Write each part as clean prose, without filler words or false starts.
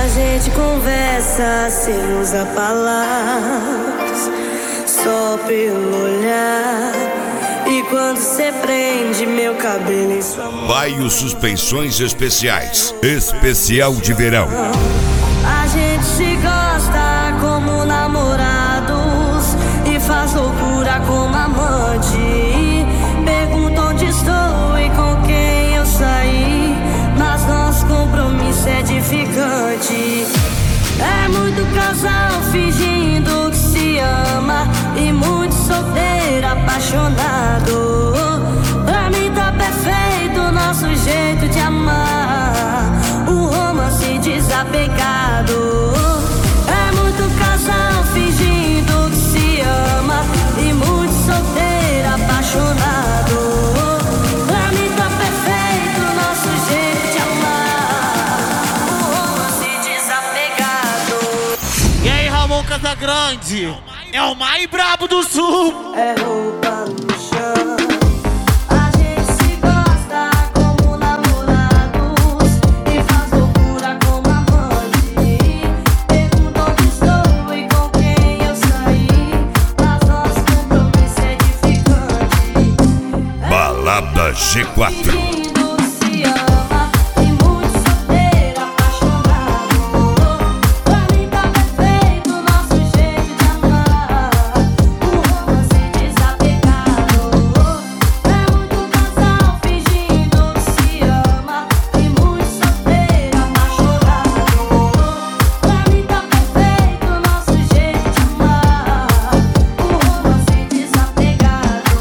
gente conversa sem usar palavras, só pelo olhar. E quando cê prende meu cabelo em sua mão, Baio Suspensões Especiais, especial de verão. a gente se gosta como namorados e faz loucura como amante. Pergunta onde estou e com quem eu saí, mas nosso compromisso é edificante. É muito casal fingindo que se ama e muito solteiro apaixonado. Pra mim tá perfeito nosso jeito de amar, um romance desapegado. É muito casal fingindo que se ama e muito solteiro apaixonado. Pra mim tá perfeito nosso jeito de amar, um romance desapegado. E aí, Ramon Casagrande? É o mais brabo do sul. É roupa no chão. A gente se gosta como namorados e faz loucura como amante. Pergunta onde estou e com quem eu saí, mas nosso compromisso é edificante. Balada G4. Fingindo que se ama e muito solteiro apaixonado. Pra mim tá perfeito nosso jeito de amar, um romance desapegado. É muito casal fingindo que se ama e muito solteiro apaixonado. Pra mim tá perfeito nosso jeito de amar, um romance desapegado.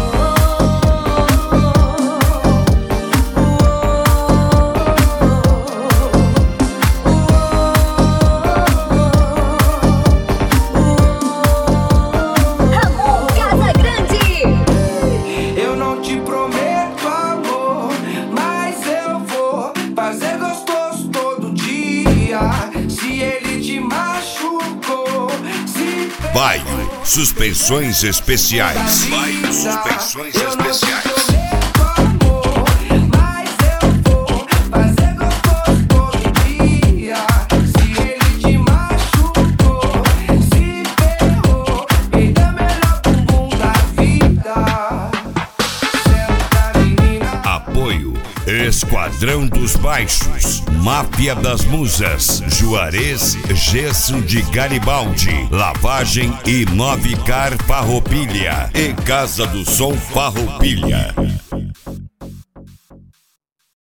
Ramon Casagrande. Eu não te prometo amor, mas eu vou fazer gostoso todo dia. Se ele te machucou, se Baio Suspensões Especiais. Baio Suspensões Especiais. mas eu vou fazer gostoso todo dia. Se ele te machucou, se ferrou, ainda melhor bumbum da vida. Senta, menina. Apoio Esquadrão dos Baixos, Máfia das Musas, Juarez, Gesso de Garibaldi, Lavagem e Novicar Farroupilha e Casa do Som Farroupilha.